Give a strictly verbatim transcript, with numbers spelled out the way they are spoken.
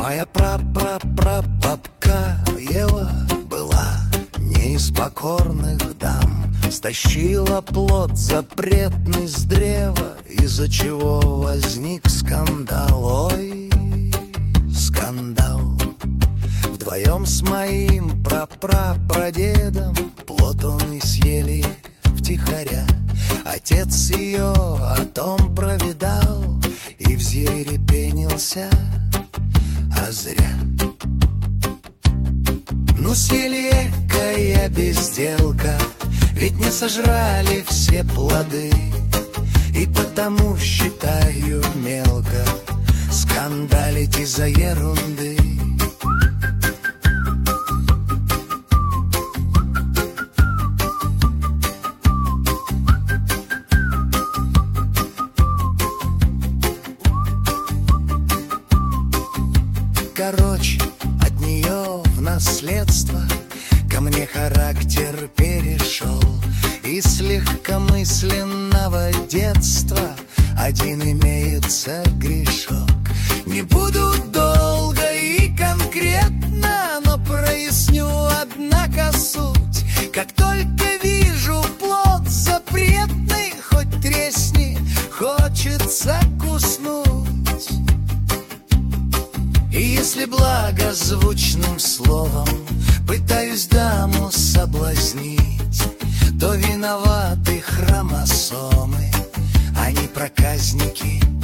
Моя пра-пра-пра-бабка Ева была не из покорных дам, стащила плод запретный с древа, из-за чего возник скандал. Ой, скандал. Вдвоем с моим пра-пра-прадедом плод он и съели втихаря. Отец ее о том провидал и взъерепенился, а зря. Ну, съели экая безделка, ведь не сожрали все плоды, и потому считаю мелко скандалить из-за ерунды. Короче, от нее в наследство ко мне характер перешел. Из легкомысленного детства один имеется грешок. Не буду долго и конкретно, но проясню, однако, суть. Как только вижу плод запретный, хоть тресни, хочется куснуть. И если благозвучным словом пытаюсь даму соблазнить, то виноваты хромосомы, а не проказники